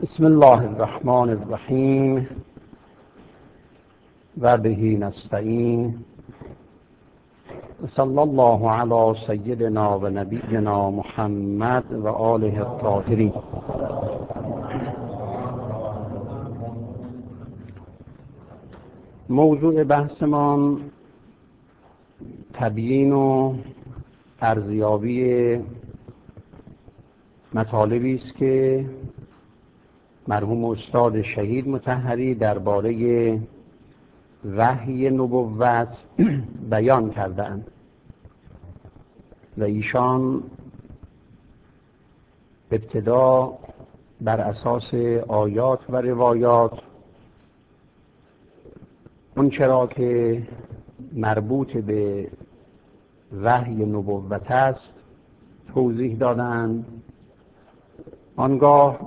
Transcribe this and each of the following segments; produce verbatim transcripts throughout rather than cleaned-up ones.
بسم الله الرحمن الرحیم و به نستعین صلی الله علی سیدنا و نبینا محمد و آله الطاهرین. موضوع بحثمان تبیین و ارزیابی مطالبی است که مرحوم استاد شهید مطهری درباره وحی نبوت بیان کردند و ایشان ابتدا بر اساس آیات و روایات اون چرا که مربوط به وحی نبوت است توضیح دادند. آنگاه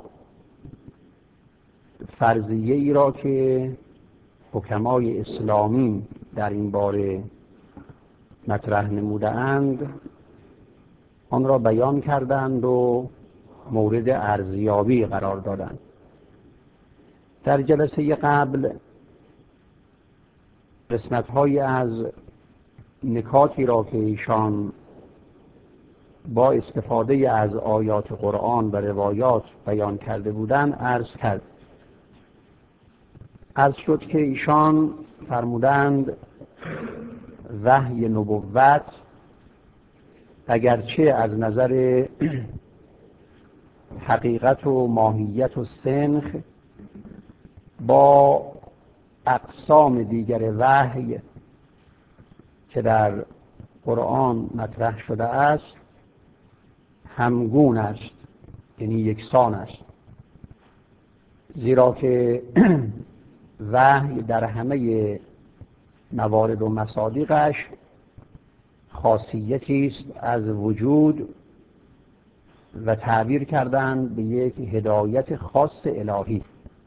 فرضیه ای را که حکمای اسلامی در این باره مطرح نموده‌اند آن را بیان کردند و مورد ارزیابی قرار دادند. در جلسه قبل قسمت‌هایی از نکاتی را که ایشان با استفاده از آیات قرآن و روایات بیان کرده بودند عرض کرد. عرض شد که ایشان فرمودند وحی نبوت اگرچه از نظر حقیقت و ماهیت و سنخ با اقسام دیگر وحی که در قرآن مطرح شده است همگون است، یعنی یکسان است، زیرا که وحی در همه موارد و مصادیقش خاصیتی است از وجود و تعبیر کردند به یک هدایت خاص الهی.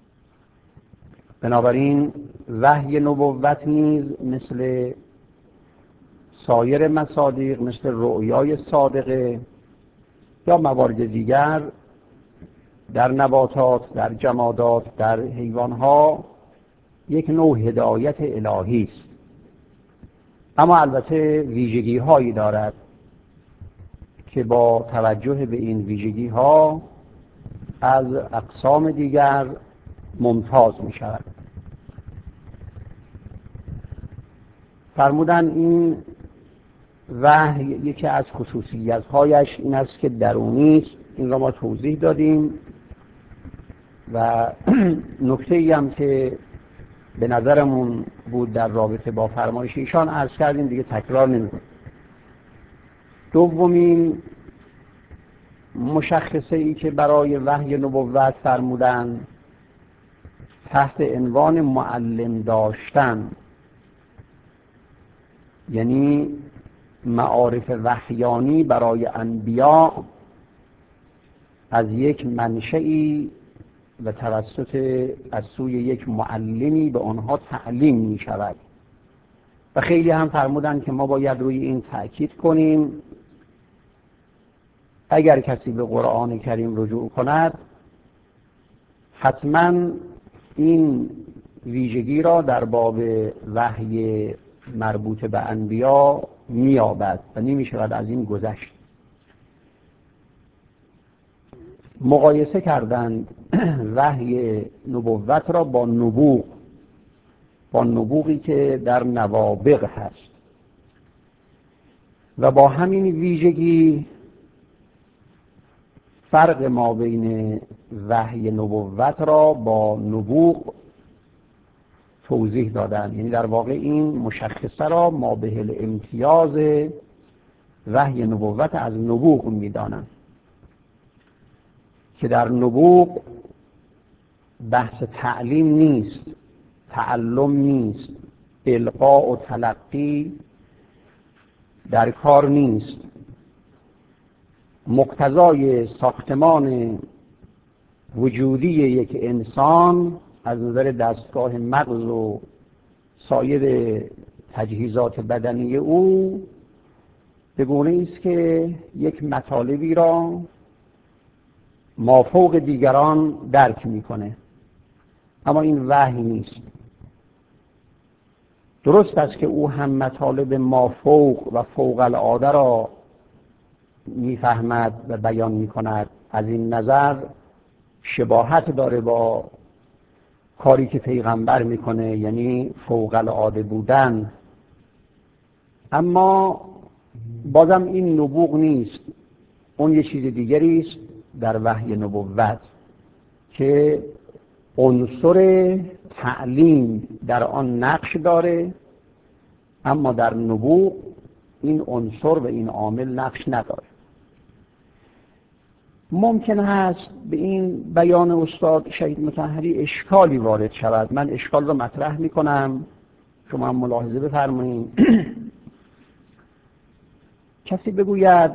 بنابراین وحی نبوت نیز مثل سایر مصادیق، مثل رؤیای صادقه یا موارد دیگر در نباتات، در جمادات، در حیوانها یک نوع هدایت الهی است، اما البته ویژگی هایی دارد که با توجه به این ویژگی ها از اقسام دیگر ممتاز می شود. فرمودن این وحی یکی از خصوصیت هایش این است که درونی است. این را ما توضیح دادیم و نکته ای هم که به نظرمون بود در رابطه با فرمایش ایشان عرض کردیم، دیگه تکرار نمی‌کنم. دومین مشخصه ای که برای وحی نبوت فرمودن تحت عنوان معلم داشتن، یعنی معارف وحیانی برای انبیا از یک منشئی و توسط از سوی یک معلمی به آنها تعلیم می شود. و خیلی هم فرمودن که ما باید روی این تأکید کنیم اگر کسی به قرآن کریم رجوع کند حتما این ویژگی را در باب وحی مربوط به انبیا می‌یابد و نمی شود از این گذشت. مقایسه کردند وحی نبوت را با نبوغ، با نبوغی که در نوابغ هست و با همین ویژگی فرق ما بین وحی نبوت را با نبوغ توضیح دادند. یعنی در واقع این مشخصه را ما به الامتیاز وحی نبوت از نبوغ می‌دانند که در نبوغ بحث تعلیم نیست، تعلم نیست، القاء و تلقی در کار نیست. مقتضای ساختمان وجودی یک انسان از نظر دستگاه مغز و سایر تجهیزات بدنی او به گونه است که یک مطالبی را مافوق دیگران درک میکنه، اما این وحی نیست. درست است که او هم مطالب مافوق و فوق العاده را میفهمد و بیان میکند. از این نظر شباهت داره با کاری که پیغمبر میکنه، یعنی فوق العاده بودن. اما بازم این نبوغ نیست، اون یه چیز دیگری است در وحی نبوت که عنصر تعلیم در آن نقش داره، اما در نبوغ این عنصر و این عامل نقش نداره. ممکن هست به این بیان استاد شهید مطهری اشکالی وارد شود. من اشکال رو مطرح میکنم، شما هم ملاحظه بفرمایید. کسی بگوید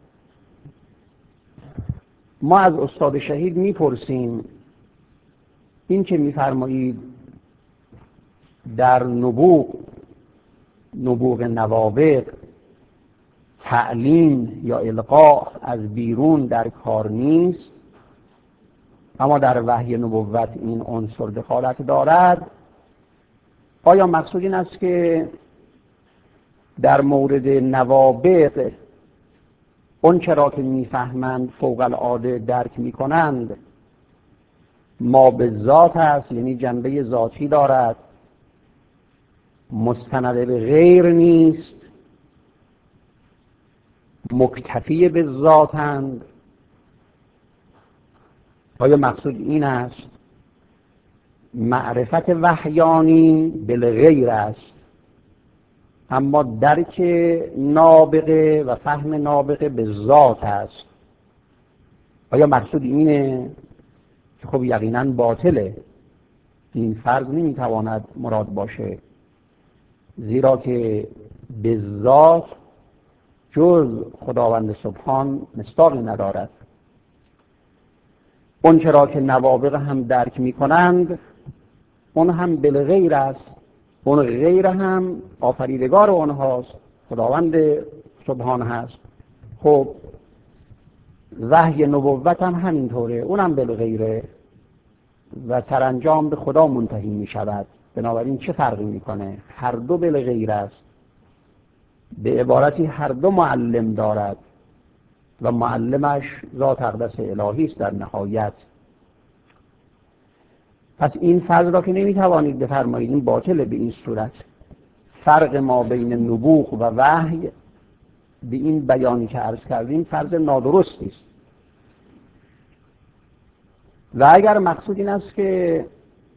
ما از استاد شهید میپرسیم این که میفرمایید در نبوغ نبوغ نوابغ تعلیم یا القاء از بیرون در کار نیست، اما در وحی نبوت این عنصر دخالت دارد، آیا مقصود این است که در مورد نوابغ اون چرا که میفهمند فوق العاده درک میکنند ما به ذات است، یعنی جنبه ذاتی دارد، مستند به غیر نیست، مکتفی به ذاتند؟ آیا مقصود این است معرفت وحیانی بالغیر است، اما درک نابغه و فهم نابغه به ذات است؟ آیا مقصود اینه؟ که خب یقینا باطله، این فرض نمیتواند مراد باشه، زیرا که به ذات جز خداوند سبحان مصداقی ندارد. اون چرا که نوابغ هم درک میکنند اون هم بالغیر است، اون غیر هم آفریدگار اونهاست، خداوند سبحان هست. خب وحی نبوت هم همینطوره، اونم بالغیره و سرانجام به خدا منتهی می شود. بنابراین چه فرقی میکنه؟ هر دو بالغیر است، به عبارتی هر دو معلم دارد و معلمش ذات اقدس الهی است در نهایت. پس این فرض را که نمیتوانید بفرمایید این باطله. به این صورت فرق ما بین نبوغ و وحی به این بیانی که عرض کردیم فرض نادرستی است. و اگر مقصود این است که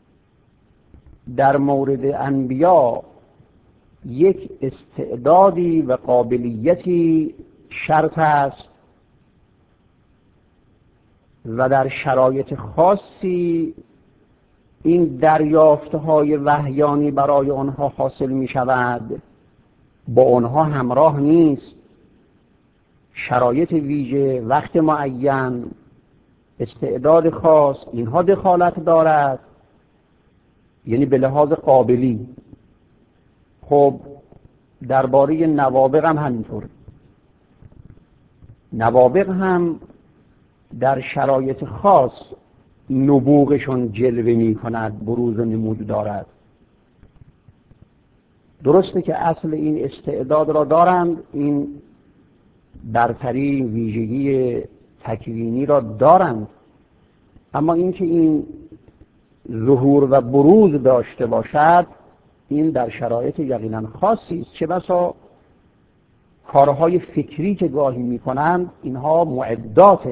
در مورد انبیا یک استعدادی و قابلیتی شرط است و در شرایط خاصی این دریافتهای وحیانی برای آنها حاصل می شود، با آنها همراه نیست، شرایط ویژه، وقت معین، استعداد خاص، اینها دخالت دارد، یعنی به لحاظ قابلی. خب درباره نوابغ هم همینطور. نوابغ هم در شرایط خاص نبوغشون جلوه می کند، بروز و نمود دارد. درسته که اصل این استعداد را دارند، این برتری ویژگی تکوینی را دارند، اما اینکه این ظهور و بروز داشته باشد این در شرایط یقینا خاصی است. چه بسا کارهای فکری که گاهی میکنند اینها معدات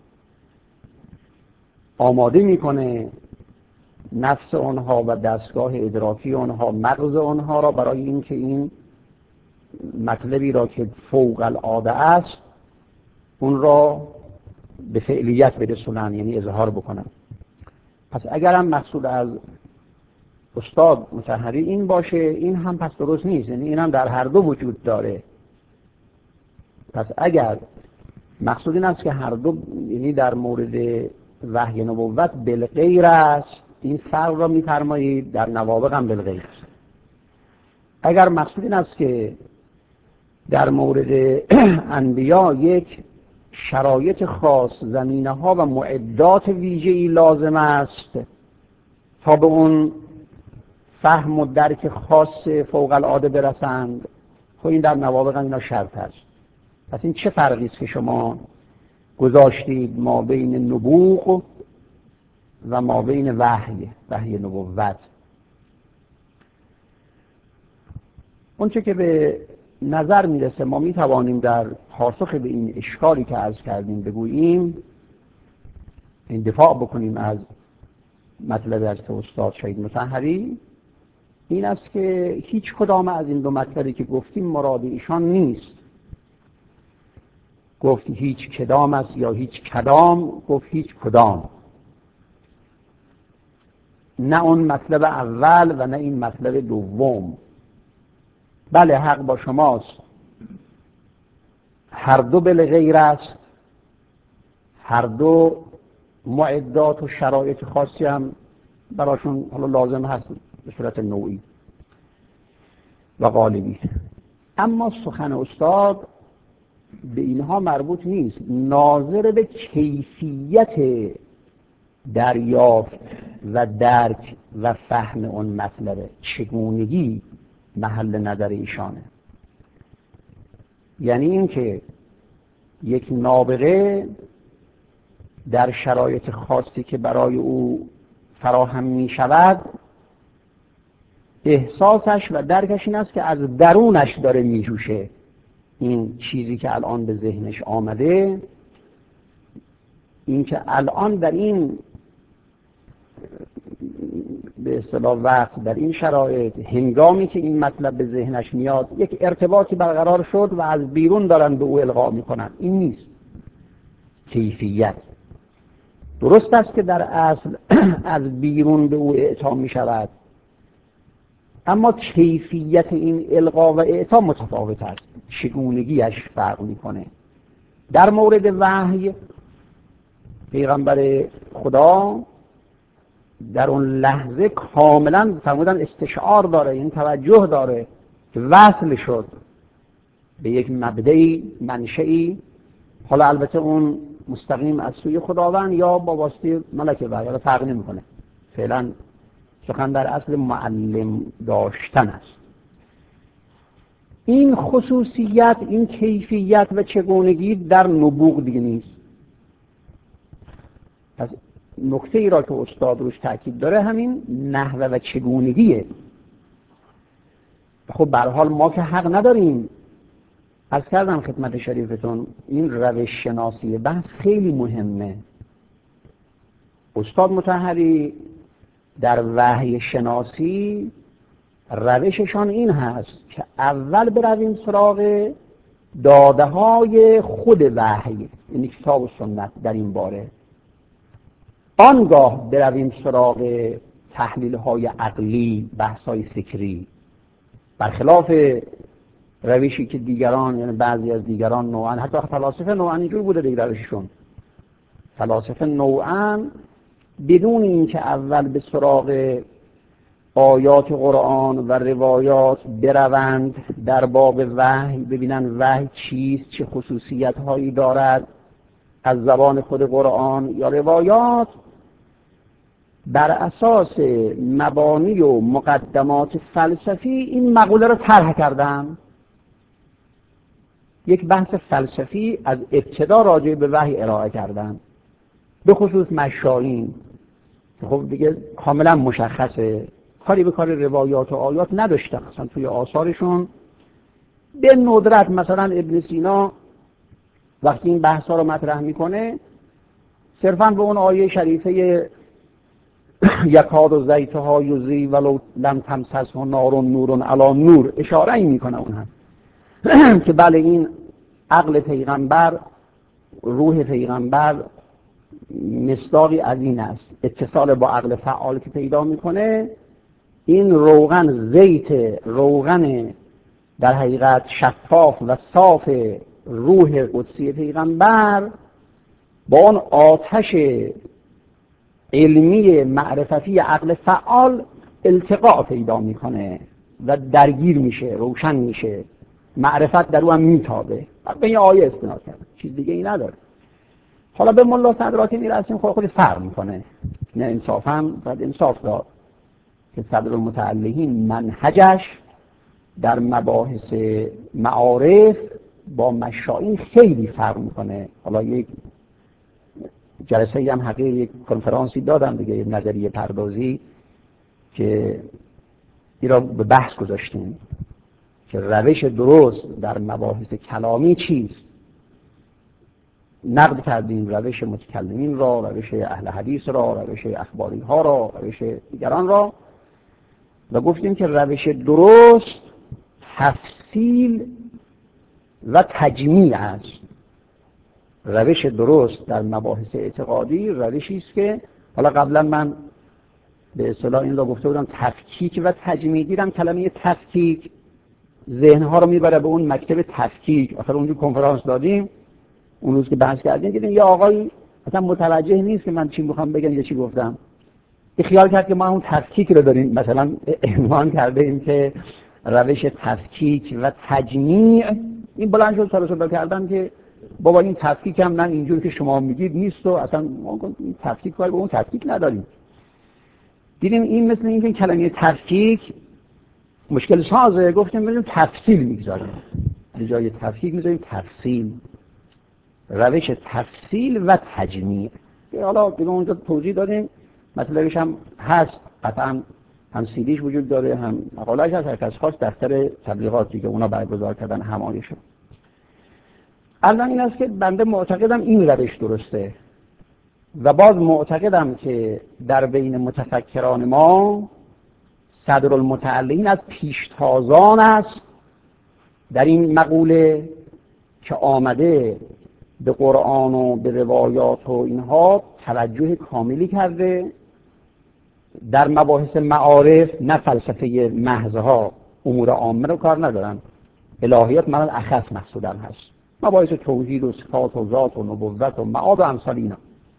آماده میکنه نفس آنها و دستگاه ادراکی آنها، مغز آنها را برای اینکه این مطلبی را که فوق العاده است اون را به فعلیت برسونن، یعنی اظهار بکنن. پس اگر هم مقصود از استاد مطهری این باشه، این هم پس درست نیست، یعنی این هم در هر دو وجود داره. پس اگر مقصود این است که هر دو، یعنی در مورد وحی نبوت بالغیر است، این فرق را می‌فرمایید، در نوابغ هم بالغیر است. اگر مقصود این است که در مورد انبیا یک شرایط خاص، زمینه ها و معدات ویژه‌ای لازم است تا به اون فهم و درک خاص فوق العاده برسند. خب این در نوابغ اینا شرط است. پس این چه فرقی است که شما گذاشتید ما بین نبوغ و ما بین وحی، وحی نبوت؟ اون چه که به نظر میرسه ما میتوانیم در پاسخ به این اشکالی که عرض کردیم بگوییم، این دفاع بکنیم از مطلب از استاد شهید مطهری، این است که هیچ کدام از این دو مطلبی که گفتیم مراد ایشان نیست. گفت هیچ کدام است یا هیچ کدام، گفت هیچ کدام. نه اون مطلب اول و نه این مطلب دوم. بله حق با شماست، هر دو بالغیر است، هر دو معدات و شرایط خاصی هم براشون حالا لازم هست به صورت نوعی و غالبی. اما سخن استاد به اینها مربوط نیست، ناظر به کیفیت دریافت و درک و فهم اون مطلب، چگونگی محل نظر ایشانه. یعنی این که یک نابغه در شرایط خاصی که برای او فراهم می شود، احساسش و درکش این است که از درونش داره می جوشه این چیزی که الان به ذهنش آمده. این که الان در این به اصطلاح وقت، در این شرایط، هنگامی که این مطلب به ذهنش میاد، یک ارتباطی برقرار شد و از بیرون دارن به او القا میکنن. این نیست کیفیت. درست است که در اصل از بیرون به او اعطا می شود، اما کیفیت این القا و اعطا متفاوت است، چگونگیش فرق میکنه. در مورد وحی، پیغمبر خدا در اون لحظه کاملا فرمودن استشعار داره، این توجه داره که وصل شد به یک مبدأی، منشئی، حالا البته اون مستقیم از سوی خداوند یا با واسطه ملک وحی، حالا فرق نمیکنه. فعلا سخن در اصل معلم داشتن است. این خصوصیت، این کیفیت و چگونگی در نبوغ دیگه نیست. پس نکته ای را که استاد روش تاکید داره همین نحوه و چگونگیه. خب به هر حال ما که حق نداریم. عرض کردم خدمت شریفتون این روش شناسی بحث خیلی مهمه. استاد مطهری در وحی شناسی روششان این هست که اول برویم سراغ داده های خود وحی، یعنی کتاب و سنت در این باره، آنگاه برویم سراغ تحلیل های عقلی، بحث های فکری، برخلاف روشی که دیگران، یعنی بعضی از دیگران نوعا، حتی فلاسفه نوعا اینجور بوده دیگر روششون. فلاسفه نوعا بدون اینکه اول به سراغ آیات قرآن و روایات بروند در باب وحی، ببینن وحی چیست، چه خصوصیت هایی دارد از زبان خود قرآن یا روایات، بر اساس مبانی و مقدمات فلسفی این مقوله رو طرح کردن. یک بحث فلسفی از ابتدا راجع به وحی ارائه کردن، به خصوص مشایین. خب دیگه کاملا مشخصه، کاری به کار روایات و آیات نداشتن اصلا توی آثارشون. به ندرت مثلا ابن سینا وقتی این بحثا رو مطرح میکنه صرفا به اون آیه شریفه یکاد و زیتها یضی ولو لم تمسسه نار نور علی نور اشاره ای میکنه اون هم که بله این عقل پیغمبر، روح پیغمبر مصداقی از این است، اتصال با عقل فعال که پیدا میکنه. این روغن، زیت روغن در حقیقت شفاف و صاف روح قدسی پیغمبر با اون آتش علمی معرفتی عقل فعال التقاء پیدا میکنه و درگیر میشه، روشن میشه، معرفت در او هم میتابه. به این آیه استناد کرده، چیز دیگه ای نداره. حالا به ملا صدراتی میرسیم، خود خود فرق میکنه. نه انصافاً باید انصاف داد که صدرالمتعلقین منهجش در مباحث معارف با مشائین خیلی فرق میکنه. حالا یک جلسه هم حقیقی یک کنفرانسی دادم دیگه، یک نظریه پردازی که این را به بحث گذاشتیم که روش درست در مباحث کلامی چیست. نقد کردیم روش متکلمین را، روش اهل حدیث را، روش اخباری ها را، روش دیگران را، و گفتیم که روش درست تفصیل و تجمیع است. روش درست در مباحث اعتقادی روشی است که حالا قبلا من به اصطلاح این را گفته بودم تفکیک و تجمیع. دیدم کلمه تفکیک ذهنها رو میبره به اون مکتب تفکیک. آخر اونجا کنفرانس دادیم، اون روز که بحث کردیم دیدیم یه آقایی اصلا متوجه نیست که من چی میخوام بگم یا چی گفتم. این خیال کرد که ما اون تفکیک رو داریم مثلا عنوان کرده ایم که روش تفکیک و تجمیع. این بلند شد سر صدا کردن که بابا این تفکیک هم نه اینجور که شما میگید نیست و اصلا ما این تفکیک کاری به اون تفکیک نداریم. دیدیم این مثل اینکه کلمه تفکیک مشکل سازه، گفتیم بریم تفصیل میگذاریم، به جای تفکیک میذاریم تفصیل. روش تفصیل و تجمیع. حالا دیگه اونجا توضیح دادیم، مطلبش هم هست، قطعا هم سیدیش وجود داره، هم مقاله‌اش هست، هر کس خواست دفتر تبلیغاتی که اونا برگزار کردن همایشون. الان این است که بنده معتقدم این روش درسته و باز معتقدم که در بین متفکران ما صدرالمتعلقین از پیشتازان است در این مقوله که آمده به قرآن و به روایات و اینها توجه کاملی کرده. در مباحث معارف نه فلسفه محضها، امور عامه رو کار ندارن، الهیات من اخص مقصودم هست، مباحث توحید و صفات و ذات و نبوت و معاد و امثال اینا.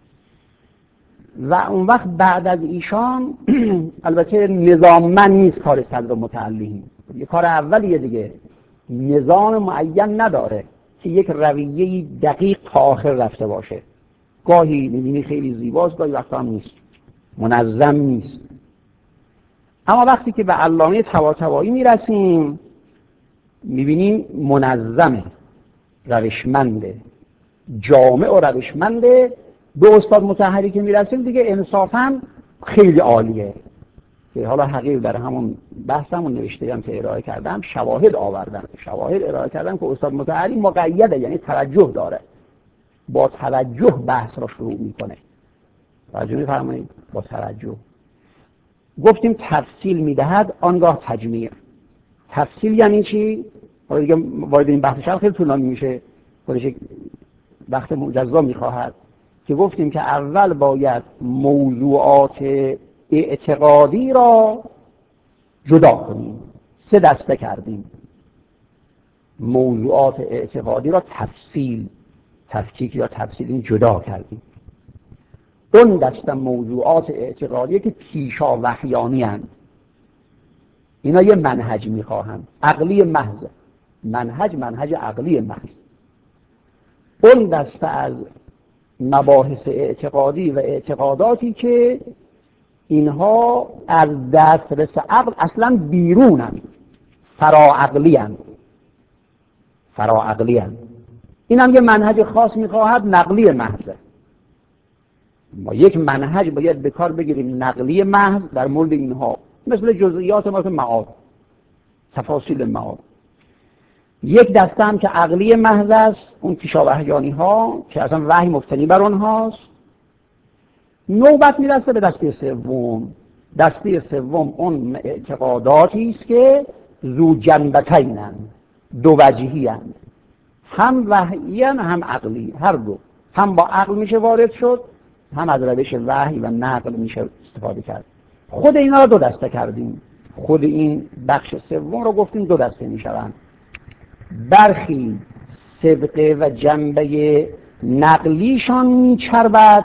و اون وقت بعد از ایشان البته نظاممند نیست کار صدرالمتعلقین، یه کار اولیه دیگه، نظام معین نداره که یک رویه دقیق تا آخر رفته باشه. گاهی می‌بینی خیلی زیباست، گاهی وقتا هم نیست، منظم نیست. اما وقتی که به علامه طباطبایی میرسیم می‌بینیم منظمه، روشمنده، جامع و روشمنده. به استاد مطهری که میرسیم دیگه انصافاً خیلی عالیه. که حالا حقیقی در همون بحثمون نوشته هم که ارائه کردم شواهد آوردم، شواهد ارائه کردم که استاد مطهری مقیده، یعنی توجه داره، با توجه بحث را شروع میکنه. توجه میفرمایید؟ با توجه. گفتیم تفصیل میدهد آنگاه تجمیع. تفصیل یعنی چی؟ حالا دیگه وارد این بحثش خیلی طولانی میشه، خودش وقت مجزا میخواهد. که گفتیم که اول باید موضوعات اعتقادی را جدا کنیم. سه دسته کردیم موضوعات اعتقادی را، تفصیل، تفکیک یا تفصیل جدا کردیم. اون دسته موضوعات اعتقادی که پیشا وحیانی هستند، اینا یه منهج میخواهند، عقلی محض، منهج منهج عقلی محض. اون دسته از مباحث اعتقادی و اعتقاداتی که اینها از دسترس عقل اصلا بیرونن، فراعقلی هستند، فراعقلی هستند. این هم یه منهج خاص میخواهد، نقلی محض. ما یک منهج باید به کار بگیریم نقلی محض در مورد اینها، مثل جزئیات مثل معاد، تفاصیل معاد. یک دسته هم که عقلی محض است، اون پیشاوحیانی ها که اصلا وحی مبتنی بر اونهاست. نوبت میرسه به دسته سوم. دسته سوم اون اعتقاداتی است که ذو جنبتینند، دو وجهی اند، هم وحیی هم عقلی، هر دو. هم با عقل میشه وارد شد، هم از روش وحی و نقل میشه استفاده کرد. خود اینا رو دو دسته کردیم. خود این بخش سوم رو گفتیم دو دسته میشوند. برخی صدقه و جنبه نقلیشان میچربد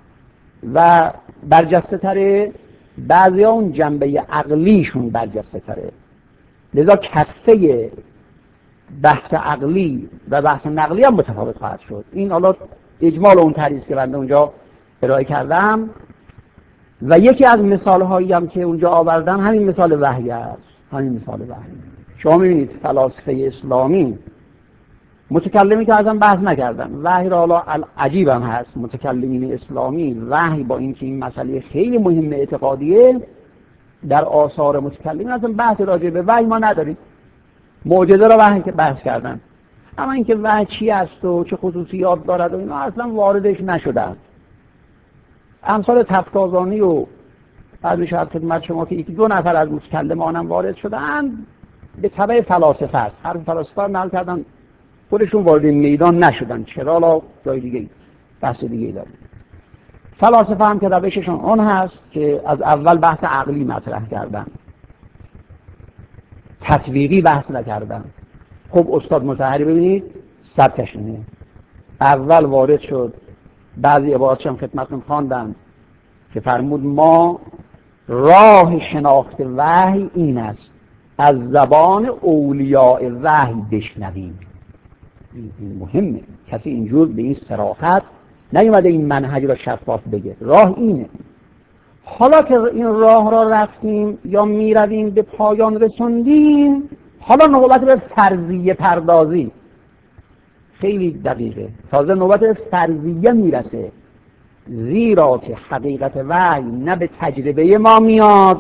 و برجسته تره، بعضی ها اون جنبه عقلیشون برجسته تره. لذا کفه بحث عقلی و بحث نقلی هم متفاوت خواهد شد. این حالا اجمال اون تعریف که بنده اونجا ارائه کردم. و یکی از مثال هایی هم که اونجا آوردم همین مثال وحی است. همین مثال وحی. شما می‌بینید فلاسفه اسلامی متکلمی که ازم بحث نکردن، وحی را حالا عجیب هم هست، متکلمین اسلامی وحی با اینکه این مسئله خیلی مهم اعتقادیه در آثار متکلمین ازم بحث راجع به وحی ما نداریم. معجزه را وحی که بحث کردن، اما اینکه وحی چی است و چه خصوصیات دارد و اینا اصلا واردش نشدن. امثال تفتازانی و بعضی شاید خدمت شما که یکی دو نفر از متکلمانم وارد شدن به تبع فلاسفه است. هر فلاسفه نقل کردن، خودشون وارد میدان نشدن. چرا؟ لا جای دیگه بحث دیگه داره. فلاسفه هم که روششون اون هست که از اول بحث عقلی مطرح کردن، تطبیقی بحث نکردن. خب استاد مطهری ببینید سبکش اینه، اول وارد شد، بعضی عباراتش هم خدمتتون خواندم که فرمود ما راه شناخت وحی این است از زبان اولیاء وحی بشنویم. این مهمه، کسی اینجور به این صراحت نیومده این منهج را شفاف بگه، راه اینه. حالا که این راه را رفتیم یا میرویم به پایان رسوندیم، حالا نوبت به فرضیه پردازی. خیلی دقیقه، تازه نوبت فرضیه میرسه، زیرا که حقیقت وحی نه به تجربه ما میاد،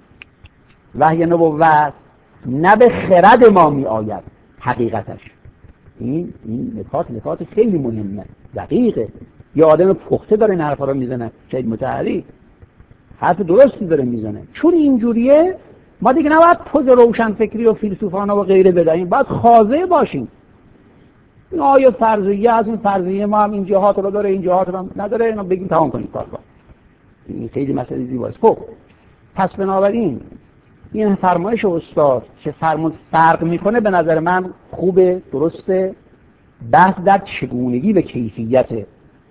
وحی نبوت، نه به خرد ما میآید حقیقتش. این این نکات نکات خیلی مهمه، دقیقه. یه آدم پخته داره این حرفا رو میزنه، شاید متحری حرف درستی داره میزنه. چون اینجوریه ما دیگه نباید پوز روشن فکری و فیلسوفانه و غیره بدهیم، باید خاضع باشیم. این آیه فرضیه از این فرضیه ما هم این جهات رو داره، این جهات رو نداره، اینو بگیم تمام کنیم کار کن. این خیلی مسئله زیباست. خب پس بنابراین این فرمایش استاد که فرمود فرق میکنه به نظر من خوبه، درسته. بحث در چگونگی به کیفیته.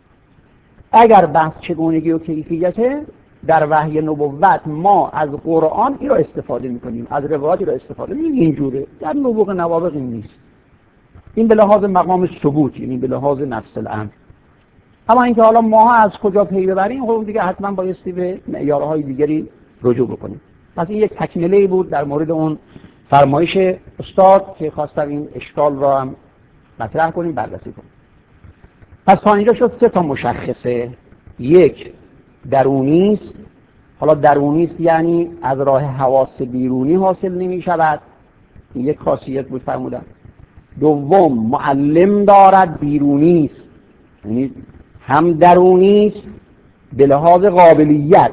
اگر بحث چگونگی و کیفیته در وحی نبوت ما از قرآن این را استفاده میکنیم، از روایاتی را استفاده میکنیم، اینجوره. در نبوغ نوابغ این نیست. این به لحاظ مقام ثبوت، این به لحاظ نفس الامر. اما اینکه حالا ما از کجا پی ببریم، خب دیگه حتما بایستی به معیارهای دیگری رجوع بکنیم. پس این یک تکمله بود در مورد اون فرمایش استاد که خواستم این اشکال را هم مطرح کنیم، بررسی کنیم. پس تا اینجا شد سه تا مشخصه. یک، درونی است. حالا درونی است یعنی از راه حواس بیرونی حاصل نمی شود، این یک خاصیت بود فرمودن. دوم، معلم دارد، بیرونی است، یعنی هم درونی است به لحاظ قابلیت،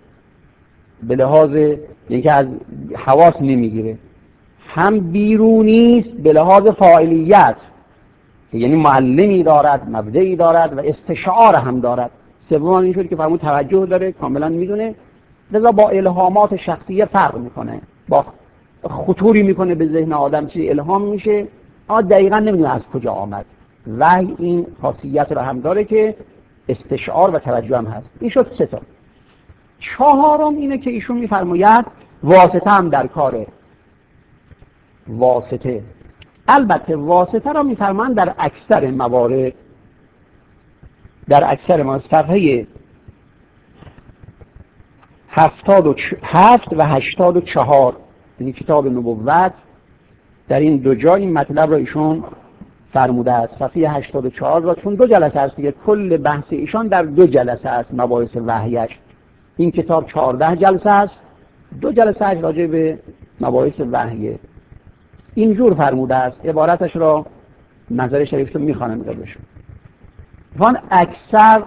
به لحاظ اینکه از حواس نمیگیره، هم بیرونی است به لحاظ فاعلیت، یعنی معلمی دارد، مبدعی دارد و استشعار هم دارد. سوم این شد که فرمود توجه داره، کاملا میدونه، لذا با الهامات شخصیه فرق میکنه، با خطوری میکنه به ذهن آدم، چیزی الهام میشه اما دقیقا نمیدونه از کجا آمد. وحی این خاصیت را هم داره که استشعار و توجه هم هست. این شد سه تا. چهارم اینه که ایشون میفرماید واسطه هم در کاره. واسطه، البته واسطه را میفرمان در اکثر موارد، در اکثر ما صفحه هفتاد و هفت و هشتاد و چهار یعنی کتاب نبوت، در این دو جا این مطلب را ایشون فرموده است. صفحه هشتاد و چهار را، چون دو جلسه است دیگه، کل بحث ایشان در دو جلسه است مباحث وحیش. این کتاب چهارده جلسه است، دو جلسه اش راجع به مباحث وحیه. اینجور فرموده است، عبارتش را نظر شریف رو میخوانم قبلشون. وان اکثر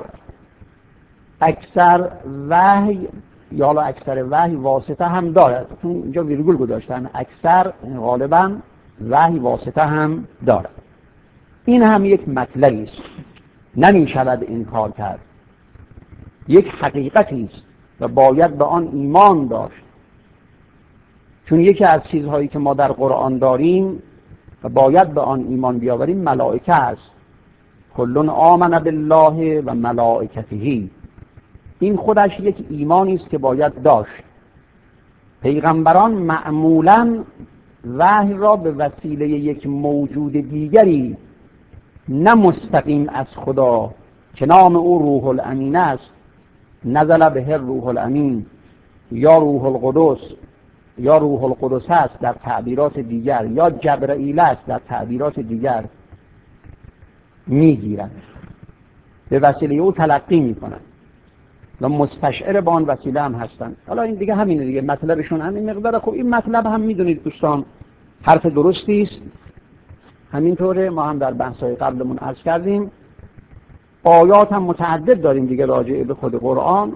اکثر وحی یا حالا اکثر وحی واسطه هم دارد، چون اینجا ویرگول گذاشتن، اکثر غالبا وحی واسطه هم دارد. این هم یک مطلبی است، نمی شود انکار کرد، یک حقیقتی است و باید به آن ایمان داشت. چون یکی از چیزهایی که ما در قرآن داریم و باید به آن ایمان بیاوریم ملائکه است. کلون آمن بالله و ملائکته، این خودش یک ایمانی است که باید داشت. پیغمبران معمولاً وحی را به وسیله یک موجود دیگری نه مستقیم از خدا که نام او روح الامین است، نزل به روح الامین یا روح القدس یا روح القدس است در تعبیرات دیگر، یا جبرئیل است در تعبیرات دیگر، میگیرند، به وسیله او تلقی میکنند و مستشعر با آن وسیله هم هستند. حالا این دیگه همینه دیگه، مطلبشون همین مقداره. خب این مطلب هم میدونید دوستان حرف درستی است. همینطوره، ما هم در بحث‌های قبلمون عرض کردیم، آیات هم متعدد داریم دیگه راجع به خود قرآن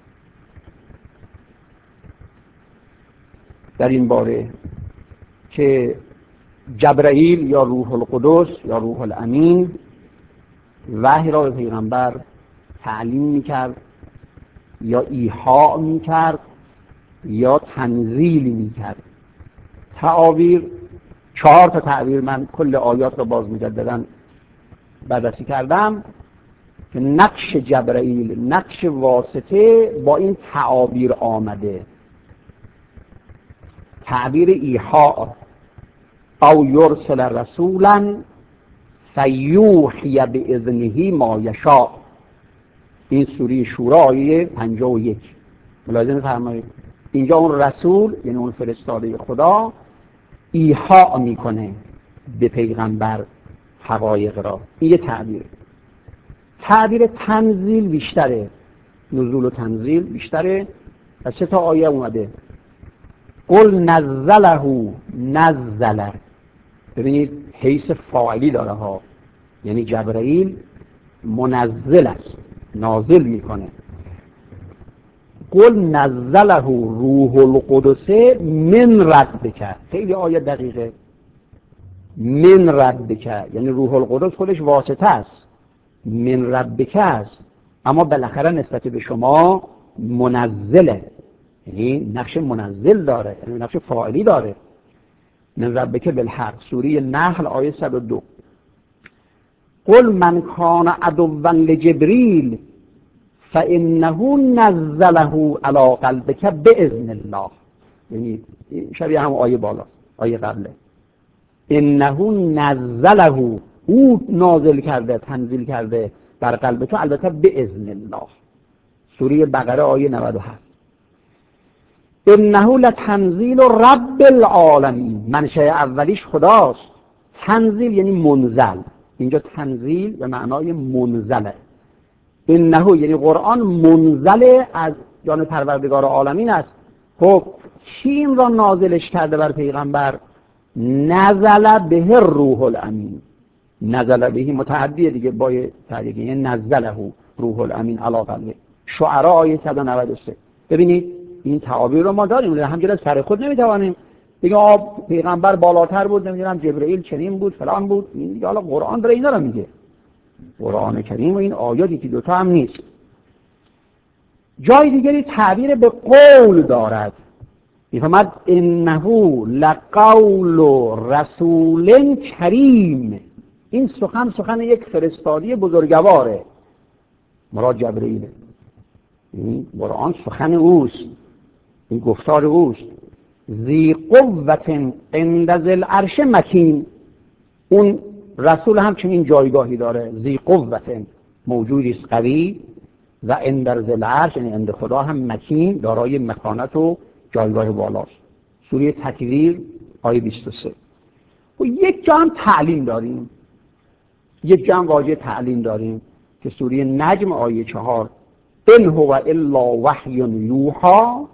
در این باره که جبرئیل یا روح القدس یا روح الامین وحی را به پیغمبر تعلیم میکرد یا ایحاء میکرد یا تنزیل میکرد. تعابیر، چهار تا تعبیر من کل آیات را باز مجددا بررسی کردم که نقش جبرئیل، نقش واسطه با این تعابیر آمده. تعبیر ایحاء، او یرسل رسولا فیوحی باذنه ما یشاء، این سوره شورا آیه پنجاه و یک. ملاحظه می‌فرمایید اینجا اون رسول یعنی اون فرستاده خدا ایحاء میکنه به پیغمبر حقایق را. این یه تعبیر. تعبیر تنزیل بیشتره، نزول و تنزیل بیشتره و سه تا آیه اومده. قل نزله نزل، ببینید حیث فاعلی داره ها، یعنی جبرئیل منزل است، نازل میکنه. قل نزله روح القدس من ربک، خیلی آیه دقیقه. من ربک یعنی روح القدس خودش واسطه است، من ربک است، اما بالاخره نسبت به شما منزله، یعنی نقش منزل داره، یعنی نقش فاعلی داره. من ربک بالحق، سوره نحل آیه صد و دو. قل من کان عدوا لجبریل فانه نزله علی قلبک باذن الله، یعنی شبیه هم آیه بالا، آیه قبله. انه نزله، او نازل کرده، تنزیل کرده بر قلب تو، البته باذن الله، سوره بقره آیه نود و هفت. انه لتنزیل رب العالمین، منشأ اولیش خداست. تنزیل یعنی منزل، اینجا تنزیل به معنای منزله. انه یعنی قرآن منزل از جان پروردگار عالمین است. خب کی این را نازلش کرده بر پیغمبر؟ نزل به روح الامین، نزل بهی متعدیه دیگه با تعدیه، یعنی نزله روح الامین علی قلبه. شعراء آیه صد و نود و سه. ببینید این تعابیر رو ما داریم، همینجوری از سر خود نمیتوانیم دیگه آب پیغمبر بالاتر بود، نمیدونم جبرئیل چنین بود فلان بود. این دیگه حالا قرآن داره اینا رو میگه، قرآن کریم و این آیاتی که دوتا هم نیست. جای دیگری تعبیر به قول دارد، میفهمد انه لقول رسول کریم، این سخن سخن یک فرستادی بزرگواره، مراد جبرئیل. این قرآن سخن اوست، این گفتار اوست. ذی قوت عند ذی العرش مکین، اون رسول هم چنین جایگاهی داره، ذی قوت موجودی است قوی، و عند ذی العرش یعنی عند خدا هم مکین، دارای مکانت و جایگاه بالاست. سوره تکویر آیه بیست و سه. و یک جا هم تعلیم داریم، یک جا هم واژه تعلیم داریم که سوره نجم آیه چهار. ان هو الا وحی یوحی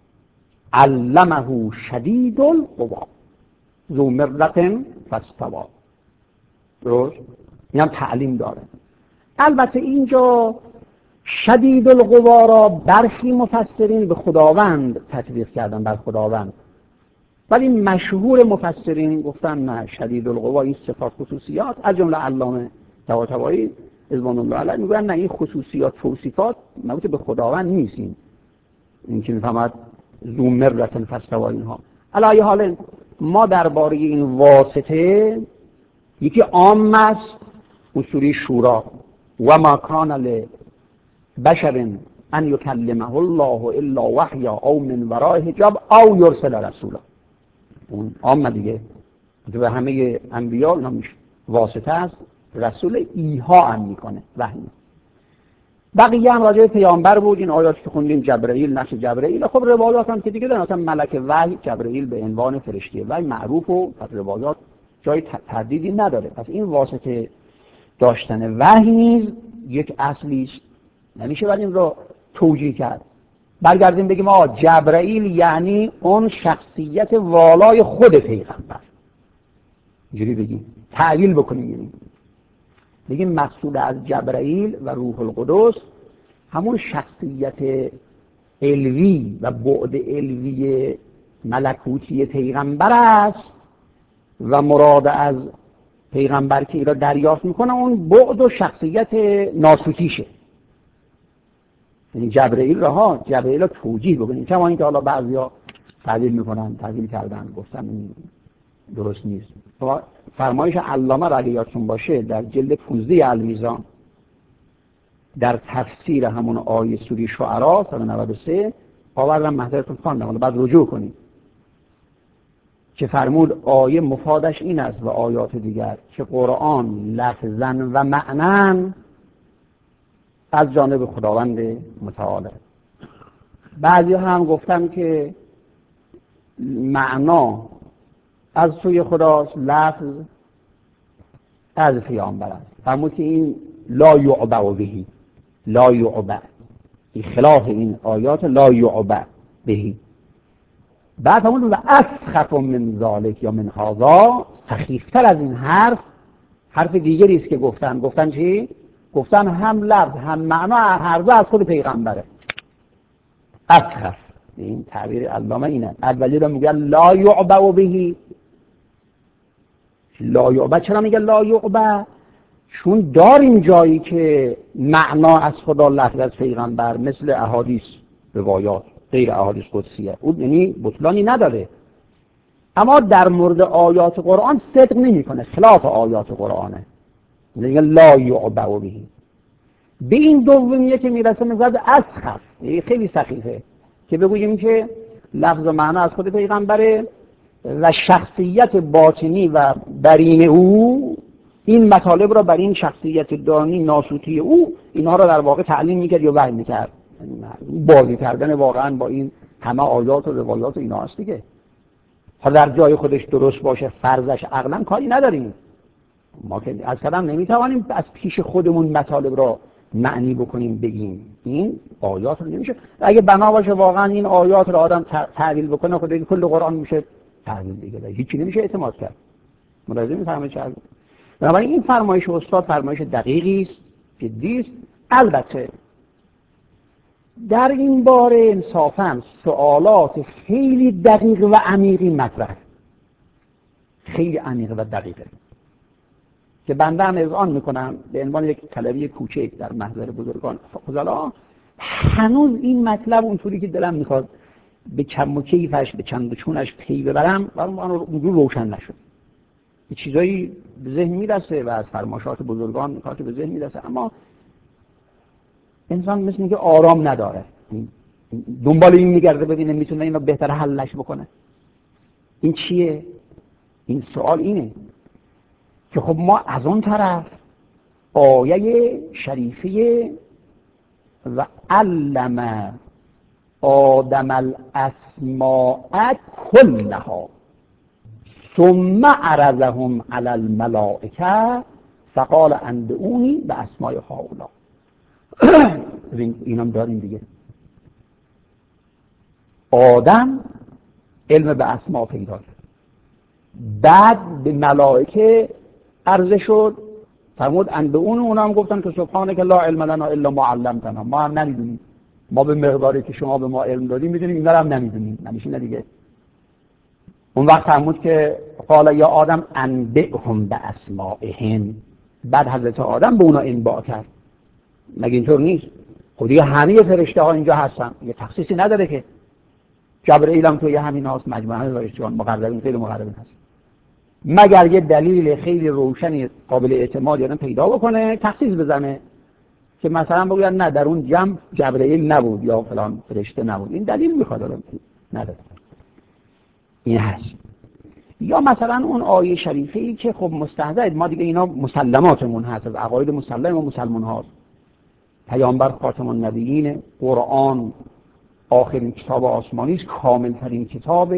علمه شدید القوا ذو مرة فاستوى. درست؟ این هم تعلیم داره. البته اینجا شدید القوا را برخی مفسرین به خداوند تطبیق کردن، بر خداوند، ولی مشهور مفسرین گفتن نه، شدید القوا این صفات خصوصیات، از جمله علامه طباطبایی رضوان الله علیه میگن نه، این خصوصیات توصیفات مربوط به خداوند نیست. این این که میفهمد ذو مرة فاستوى اینها. علی حال ما درباره این واسطه یکی عام است، اون سوره شورا، و ما کان لبشر ان یکلمه الله الا وحیا او من وراء حجاب او یرسل رسولا، اون عام دیگه به همه انبیا نمیشه، واسطه است، رسول ایحاء هم میکنه وحی. بقیه هم راجع به پیامبر بود. این آیاتی که خوندیم جبرئیل، نقش جبرئیل، خب روایات هم که دیگه دارن، مثلا ملک وحی جبرئیل به عنوان فرشته وحی معروف و پس روایات جای تردیدی نداره. پس این واسطه داشتن وحی نیز یک اصلی است، نمیشه بعد این رو توجیه کرد. برگردیم بگیم آقا جبرئیل یعنی اون شخصیت والای خود پیغمبر، اینجوری بگیم، تعبیر بکنیم، یعنی بگیم مقصود از جبرئیل و روح القدس همون شخصیت علوی و بعد علوی ملکوتی پیغمبر است و مراد از پیغمبر که اینا دریافت میکنه اون بعد و شخصیت ناسوتیشه. یعنی جبرئیل را ها جبرئیل را توجیه بکنیم، کما اینکه حالا بعضیا تعبیر میکنن، تعبیر کردن، گفتن این درست نیست. فرمایش علامه را اگه یادتون باشه در جلد پانزده المیزان در تفسیر همون آیه سوره شعراء صد و نود و سه آوردم، محضرتون خواندم، حالا بعد رجوع کنیم، که فرمود آیه مفادش این است و آیات دیگر که قرآن لفظاً و معناً از جانب خداوند متعال. بعضی هم گفتن که معنا از سوی خداست، لفظ از پیامبر است. فرمود که این لا یعبأ بهی، لا یعبأ، این خلاف این آیات لا یعبأ بهی. بعد فرمود و اسخف من ذالک یا من هذا، سخیفتر از این حرف حرف دیگری است که گفتن. گفتن چی؟ گفتن هم لفظ هم معنا هر دو از خود پیغمبره. اسخف، این تعبیر علامه اینه. اولی رو میگه لا یعبأ بهی، لا یعبأ. چرا میگه لا یعبأ؟ چون داریم جایی که معنا از خدا لفظ از پیغمبر، مثل احادیث روایات غیر احادیث قدسیه، اون یعنی بطلانی نداره. اما در مورد آیات قرآن صدق نمیکنه، خلاف آیات قرآنه، میگه لا یعبأ بهی. به این دومیه که میرسه میگه اسخف، خیلی سخیفه که بگوییم که لفظ و معنا از خود پیغمبره و شخصیت باطنی و برین او این مطالب را بر این شخصیت دانی ناسوتی او اینها را در واقع تعلیم میکرد یا وحی میکرد. بازی کردن واقعا با این همه آیات و روایات و اینا هست دیگه. تا در جای خودش درست باشه فرضش عقلا کاری نداریم، ما که از کلام نمیتوانیم از پیش خودمون مطالب را معنی بکنیم بگیم این آیات رو نمیشه. اگه بنا باشه واقعا این آیات رو آدم تعویل بکنه خود این کل قرآن میشه تعویل دیگه، هیچی نمیشه اعتماد کرد. ملاحظه می‌فرمایید چه؟ بنابراین این فرمایش استاد فرمایش دقیقی است، جدی است. البته در این باره انصافاً سوالات خیلی دقیق و عمیقی مطرح، خیلی عمیق و دقیقه که بنده هم اذعان میکنم به عنوان یک طلبی کوچک در محضر بزرگان فضلا، هنوز این مطلب اونطوری که دلم میخواد به کم و کیفش به چند و چونش پی ببرم برام اونجور روشن نشد. یه چیزایی به ذهن میرسه و از فرمایشات بزرگان کارت به ذهن میرسه، اما انسان مثل اینکه آرام نداره، دنبال این میگرده ببینه میتونه اینو بهتر حلش بکنه. این چیه؟ این سوال اینه که خب ما از اون طرف آیه شریفه و علم آدم الاسماء کلها ثم عرضهم علی الملائکه فقال انبئونی باسماء هؤلاء. اینم داریم دیگه. آدم علم به اسما پیدا کرد، بعد به ملائکه عرضه شد، فرمود انبئون، اونا هم گفتن که سبحانك لا علم لنا الا ما علمتنا، ما هم نمیدونیم، ما به مقداری که شما به ما علم دادیم میدونیم، اینا هم نمیدونیم. نمیشه دیگه. اون وقت فرمود که قال یا آدم انبئهم باسمائهم، بعد حضرت آدم به اونا انباء کرد. مگه اینطور نیست؟ خب دیگه همه فرشته ها اینجا هستن، یه تخصیصی نداره که. جبرئیل هم توی همین هاست، مجموعه فرشتگان مقربین خیلی مقربین هست، مگر یه دلیل خیلی روشنی قابل اعتماد یادم پیدا بکنه تخصیص بزنه که مثلا بگوید نه در اون جمع جبرئیل نبود یا فلان فرشته نبود. این دلیل میخواد نداره. این هست. یا مثلا اون آیه شریفه ای که خب مستحضر ما دیگه اینا مسلماتمون هست، از عقاید مسلم و مسلمان هاست، پیامبر خاتم النبیین، قرآن آخرین کتاب آسمانی است، کاملترین کتاب،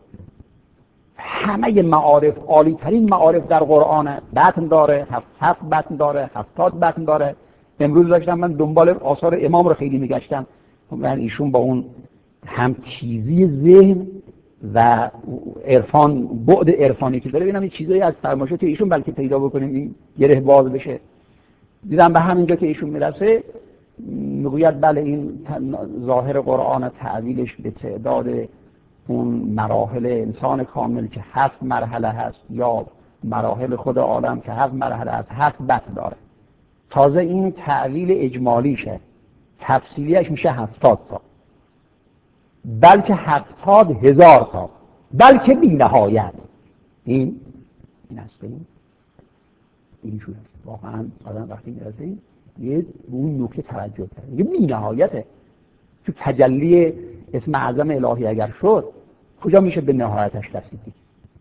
همه معارف، عالی ترین معارف در قرآن، بطن داره، هفت هفت بطن داره، هفتاد بطن داره. امروز داشتم من دنبال آثار امام رو خیلی میگشتم، من ایشون با اون هم تیزی ذهن و عرفان، بعد عرفانی که داره، ببینم این چیزایی از فرمایشات ایشون بلکه پیدا بکنیم این گره باز بشه. دیدم به همینجا که ایشون میرسه میگوید بله این ظاهر قرآن تعویلش به تعداد اون مراحل انسان کامل که هفت مرحله هست، یا مراحل خود عالم که هفت مرحله هست، هفت بطن داره. تازه این تعویل اجمالیشه، تفصیلیش میشه هفتاد تا، بلکه هفتاد هزار تا، بلکه بی نهایت. این این است، این اینجور است. واقعا آدم وقتی میرسه یه به اون نکته توجه کنه، یه بی نهایته. تو تجلی اسم اعظم الهی اگر شد کجا میشه به نهایتش رسید؟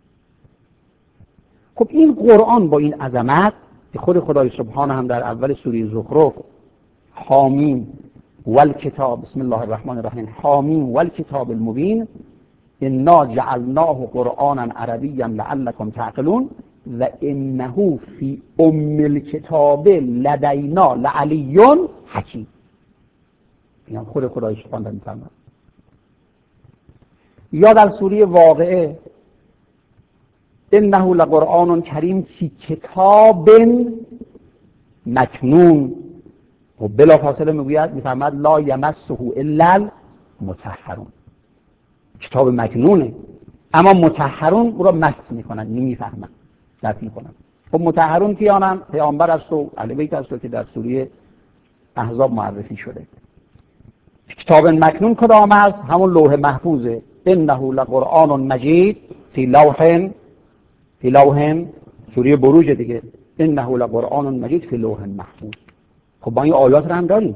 خب این قرآن با این عظمت که خود خدای سبحانه هم در اول سوره زخرف حامیم والکتاب، بسم الله الرحمن الرحیم، حامیم والکتاب المبین انا جعلناه قرآنا عربیا لعلکم تعقلون و انه فی ام الکتاب لدینا لعلی حکیم. این خود خدای سبحانه میفرماید. یا در سوره واقعه انه لقرآن کریم فی کتاب مکنون، و بلا فاصله میگوید میفرماید لا یمسه الا المطهرون. کتاب مکنونه، اما مطهرون او را مس میکنن، نمیفهمن، درک میکنن. خب مطهرون کیانن؟ پیامبر است و اهل بیت است که در سوره احزاب معرفی شده. کتاب مکنون کدام است؟ همون لوح محفوظه. انه لقرآن مجید فی لوح فی لوح، سوره بروج دیگه، انه لقرآن مجید فی لوح محفوظ. خب با این آیات رو هم داریم.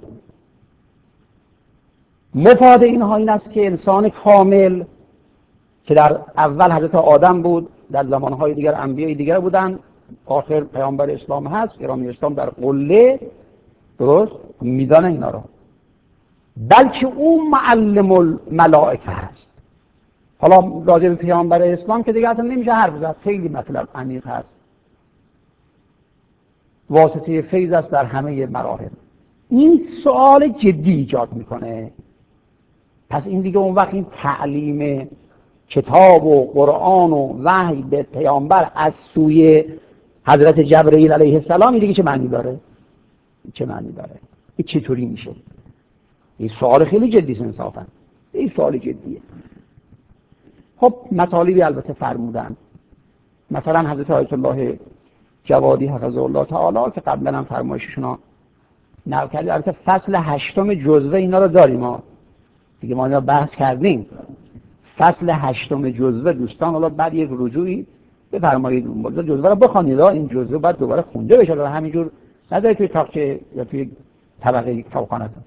مفاد اینها این است که انسان کامل که در اول حضرت آدم بود، در زمانهای دیگر انبیای دیگر بودن، آخر پیامبر اسلام هست، گرامی اسلام در قله، درست میدانه اینا رو، بلکه اون معلم الملائکه هست. حالا راجع به پیامبر اسلام که دیگه اصلا نمیشه حرف زد، خیلی مطلب عمیق هست، واسطه فیض است در همه مراحل. این سوال جدی ایجاد میکنه. پس این دیگه اون وقت این تعلیم کتاب و قرآن و وحی به پیامبر از سوی حضرت جبرئیل علیه السلام دیگه چه معنی داره؟ چه معنی داره؟ این چطوری میشه؟ این سوال خیلی جدی است انصافا. این سوال جدیه. خب مطالبی البته فرمودن، مثلا حضرت آیت الله جوادی حفظه الله تعالی که قبلا هم فرمایششون رو نقل کردیم، البته فصل هشتم جزوه اینا رو داریم ما دیگه، ما اینا بحث کردیم. فصل هشتم جزوه دوستان، حالا بعد یک رجوعی بفرمایید جزوه رو بخونید، این جزوه بعد دوباره خونده بشه، و همینجور نذارید توی تاقچه یا توی طبقه کتابخانه‌تون.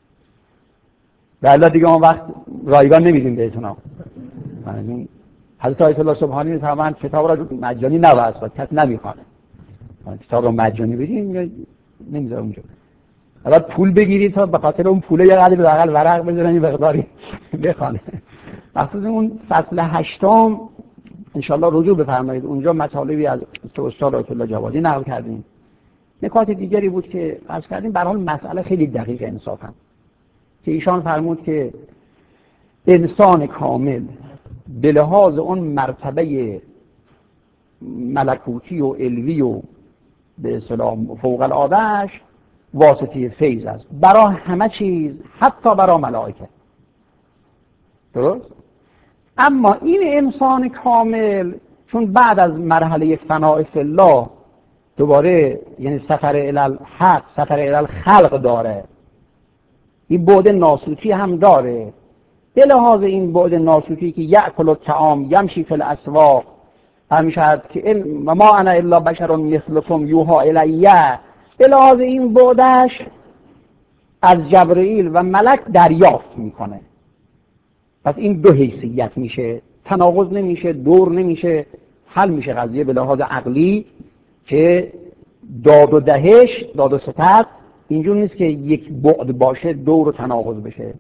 والله دیگه اون وقت رایگان نمیدیم بهتون ها. یعنی حضرت آیت الله سبحانی میفرمایند کتاب را مجانی نوست، کسی نمیخوانه. کتاب رو مجانی بدین نمیذاره اونجا. حالا پول بگیرید تا به خاطر اون پوله یه قدری بغل ورق بزنید مقداری بخونه. مخصوصا اون فصل هشتم انشالله رجوع بفرمایید، اونجا مطالبی از استاد آیت الله جوادی نقل کردیم. نکات دیگری بود که عرض کردیم. به هر حال مسئله خیلی دقیق انصافا که ایشان فرمود که انسان کامل به لحاظ اون مرتبه ملکوتی و علوی و به اصطلاح فوق العاده‌اش واسطه فیض است برای همه چیز، حتی برای ملائکه. درست؟ اما این انسان کامل چون بعد از مرحله فناء فی الله دوباره یعنی سفر الی الحق، سفر الی الخلق داره، این بعد ناسوتی هم داره. به لحاظ این بعد ناسوتی که یأکل الطعام یمشی فی الاسواق، همیشه که ما انا الا بشر مثلکم یوحی الیه، به لحاظ این بعدش از جبرئیل و ملک دریافت میکنه. پس این دو حیثیت میشه، تناقض نمیشه، دور نمیشه، حل میشه قضیه به لحاظ عقلی که داد و دهش، داد و ستد اینجور نیست که یک بعد باشه دور و تناقض بشه.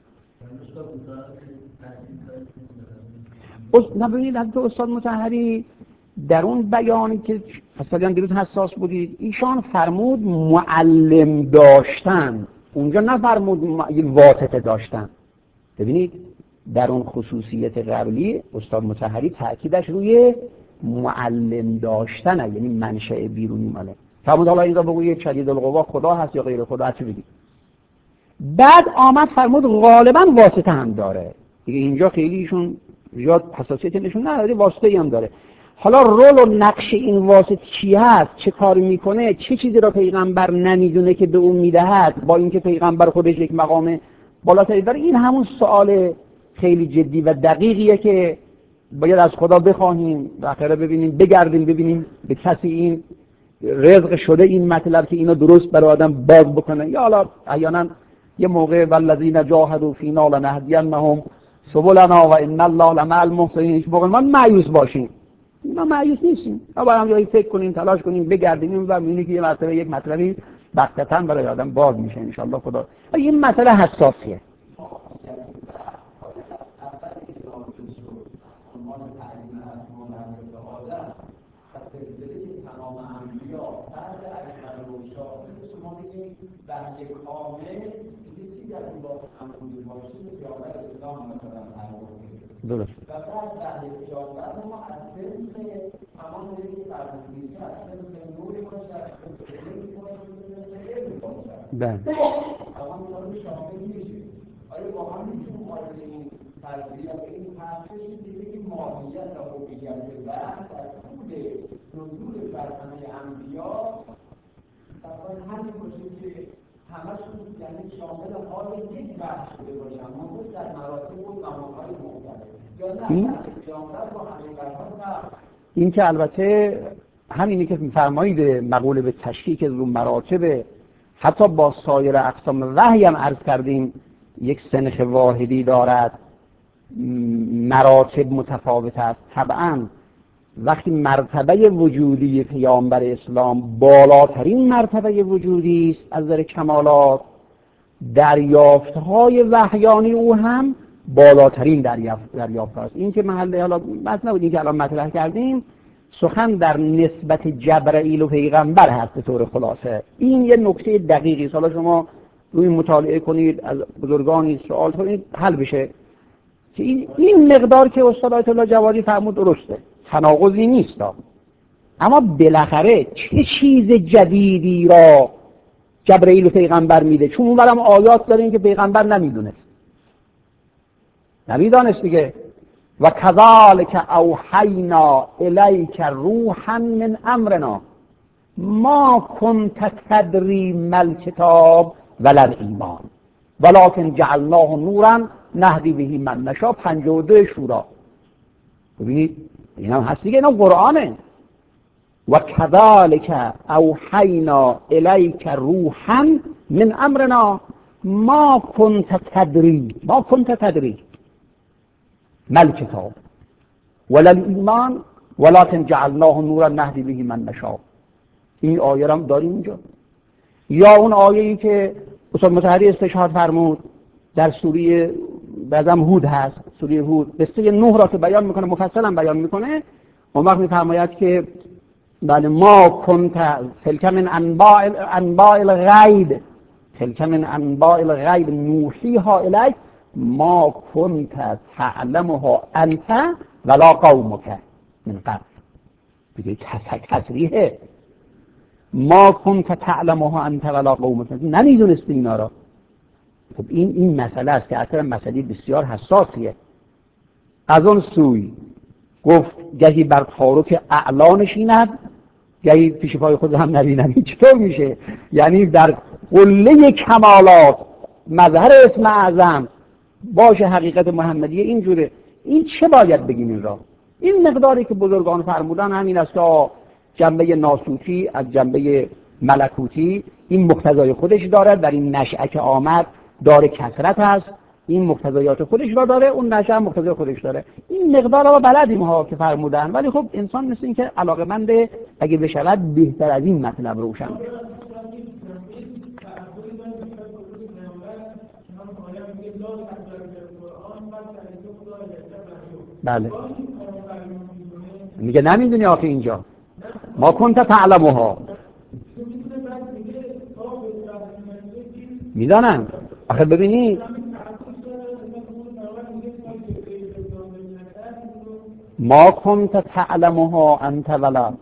نبینید حضرت استاد مطهری در اون بیانی که اصلا دیروز حساس بودید، ایشان فرمود معلم داشتن، اونجا نفرمود واسطه داشتن. ببینید در اون خصوصیت قبلی استاد مطهری تأکیدش روی معلم داشتن، یعنی منشأ بیرونی ماله. فرمود حالا اینجا بگویید شدید القوا خدا هست یا غیر خدا، چه بگید. بعد آمد فرمود غالبا واسطه هم داره دیگه. اینجا خیلی ایشون زیاد حساسیت نشون نداره، واسطه هم داره. حالا رول و نقش این واسطه چی هست، چه کاری میکنه، چه چیزی را پیغمبر نمیدونه که به اون میدهد، با اینکه پیغمبر خودش یک مقام بالاتری داره، این همون سوال خیلی جدی و دقیقیه که باید از خدا بخواهیم و آخره ببینیم، بگردیم ببینیم به کسی این رزق شده این مطلب که اینو درست برای آدم باز بکنه، یا حالا احیانا یه موقع والذین جاهدوا فینا لنهدینهم سبلنا و ان الله لمع المحسنین، هیچ موقع ما مایوس باشیم، ما مایوس نیستیم، ما با هم جایی فکر کنیم، تلاش کنیم، بگردیم و ببینیم که یه مسئله یک مطلبی بختتاً برای آدم باز میشه ان شاء الله. خدا این مسئله حساسیه. درست. و بعد بعد پیامبر ما از سنت تمام دیگه فرضی که از سنت نور باشه، از سنت باشه. بله. اما ما شامل میشیم. آیا واقعا میتونیم وارد این فرضیه و این پرسش دیگه که ماهیت و هویت وحی در طول نزول فرهنگ انبیا تقریبا همین باشه که همشون یعنی شامل حال یک بحث شده باشن، موجود در مراتب و زمانهای مختلف. این این که البته همینی که می‌فرمایید مقوله به تشکیک رو مراتب، حتی با سایر اقسام وحی هم عرض کردیم یک سنخ واحدی دارد، مراتب متفاوت است. طبعا وقتی مرتبه وجودی پیامبر اسلام بالاترین مرتبه وجودی است از نظر کمالات، دریافت‌های وحیانی او هم بالاترین دریافت دریافت است. این که محل حالا مثلا نبود، این که الان مطرح کردیم سخن در نسبت جبرائیل و پیغمبر هست به طور خلاصه. این یه نکته دقیقی است، حالا شما روی مطالعه کنید، از بزرگانی سوال کنید، حل بشه که این این مقدار که استاد آیت الله جوادی فرمود درسته، تناقضی نیست. اما بالاخره چه چیز جدیدی را جبرائیل و پیغمبر میده؟ چون اونورم آیات داریم که پیغمبر نمیدونست، نمیدانست دیگه. و کذالک اوحینا الیک روحا من امرنا ما کنت تدری ما الکتاب ولا الایمان ولکن جعلناه نورا نهدی به من نشاء. پنجاه و دو شورا. ببینید این هم هست دیگه، اینا قرآنه. و کذالک اوحینا الیک روحا من امرنا ما کنت تدری ما کنت تدری ما الکتاب ولا الایمان ولکن جعلناه نورا نهدی به من نشاء. این آیه هم داریم اینجا. یا اون آیه‌ای که استاد مطهری استشهاد فرمود در سوره بعدم هود هست، سوره هود قصه نوح را که بیان میکنه، مفصلا بیان میکنه. اون وقت میفرماید که بله ما کنت تلک من انباء انباء الغیب تلک من انباء الغیب نوحیها الیک ما کنت تعلمها انت ولا قومک من قبل. دیگه تصریحه ما کنت تعلمها انت ولا قومک، نمیدونستی اینا را. خب این این مسئله است که اصلا مسئله بسیار حساسیه. از اون سوی گفت گهی بر تارک اعلا نشیند، گهی پیش پای خود هم نبینم. این چطور میشه؟ یعنی در قله کمالات مظهر اسم اعظم باشه حقیقت محمدیه اینجوره. این چه باید بگیم این را؟ این مقداری که بزرگان فرمودن همین است که جنبه ناسوتی از جنبه ملکوتی این مقتضای خودش داره، در این نشأه که آمد داره کثرت هست، این مقتضیات خودش را داره، اون نشأه مقتضای خودش داره. این مقدار را بلدیم ها که فرمودن، ولی خب انسان مثل این که علاقه‌مند اگه بشود بهتر از این مطلب روشن. بله میگه نمیدونی آخه اینجا ما کنت تعلمها میدانم. آخه ببینید ما کنت تعلمها انت ولا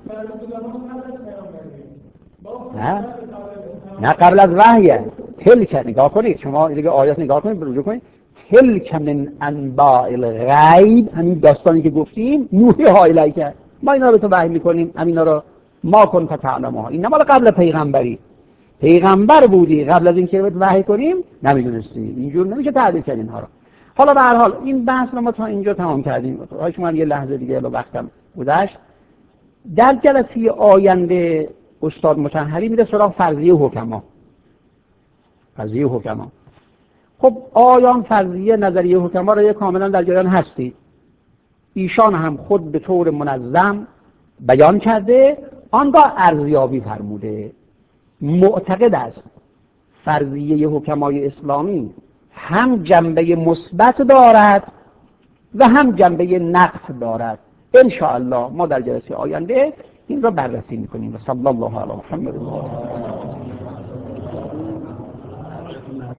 نه نه قبل از وحیه. تلک نگاه کنید شما دیگه آیات نگاه کنید رجوع کنید. تلک من انباء الغیب، همین داستانی که گفتیم نوحی ها الیک، ما اینا رو تو وحی میکنیم همینا رو. ما کنت تعلمها این مال قبل پیغمبری، پیغمبر بودی قبل از اینکه بهت وحی کنیم نمیدونستی. اینجور نمیشه تعبیر کنیم اینها رو. حالا به هر حال این بحث رو ما تا اینجا تمام کردیم. آقای شما یه لحظه دیگه الان وقتم گذشت. در جلسه آینده استاد مطهری میره سراغ فرضیه حکما. فرضیه حکما خب آیان فرضیه نظریه حکما رو کاملا در جریان هستید. ایشان هم خود به طور منظم بیان کرده، آنگاه ارزیابی فرموده. معتقد است فرضیه حکمای اسلامی هم جنبه مثبت دارد و هم جنبه نقص دارد. ان شاء الله ما در جلسه آینده این را بررسی می‌کنیم. صلی الله علی محمد.